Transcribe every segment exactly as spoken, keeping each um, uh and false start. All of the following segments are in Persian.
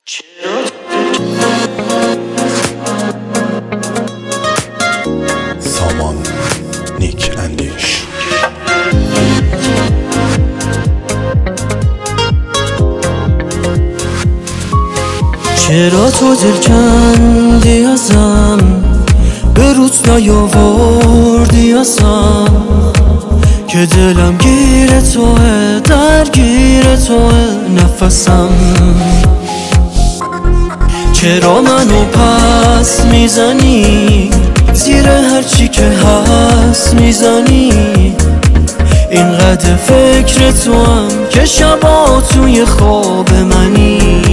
سامان نیک اندیش. چرا تو دل کندی ازم، به روت نیاوردی ازم، که دلم گیر توه، درگیر توه نفسم. چرا منو پس میزنی، زیر هرچی که هست میزنی، اینقدر فکر تو هم که شبا توی خواب منی.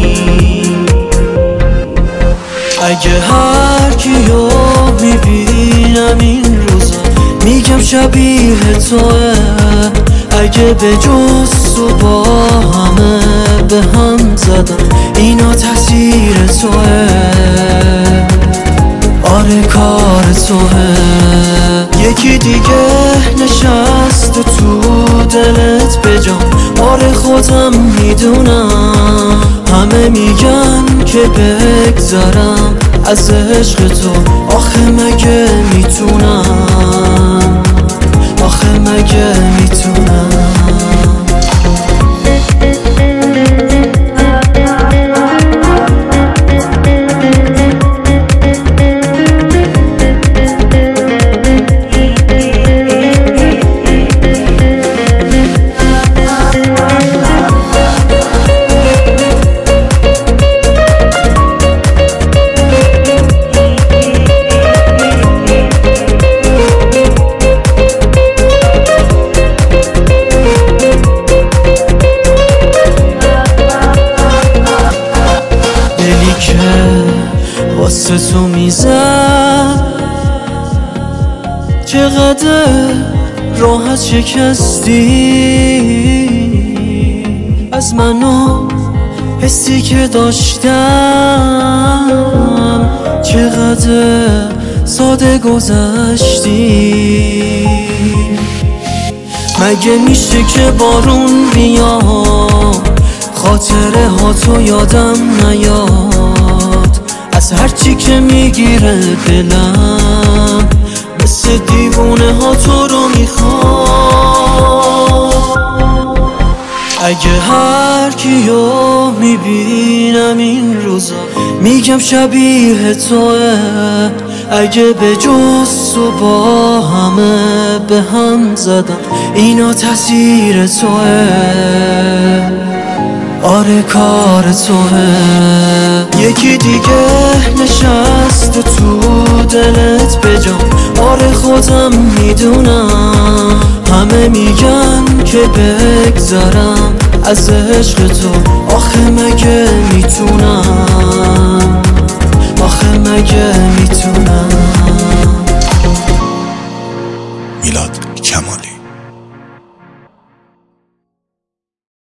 اگه هر کیو میبینم این روزا میگم شبیه توه، اگه به جز تو با همه به هم زدم اینا تقصیر توه. آره کار توه. یکی دیگه نشست تو دلت بجام، آره خودم میدونم. همه میگن که بگذرم از عشق تو، آخه مگه میتونم، آخه مگه میتونم. واسه تو میزد چقدر راحت شکستی از منو، حسی که داشتم چقدر ساده گذشتی. مگه میشه که بارون بیاد خاطره ها تو یادم نیاد، از هرچی که میگیره دلم مثل دیوونه ها تو رو میخواد. اگه هر کیو میبینم این روزا میگم شبیه توه، اگه به جز تو با همه به هم زدم اینا تقصیر توه. آره کار توه. یکی دیگه نشست تو دلت بجام، آره خودم میدونم. همه میگن که بگذرم از عشق تو، آخه مگه میتونم، آخه مگه میتونم.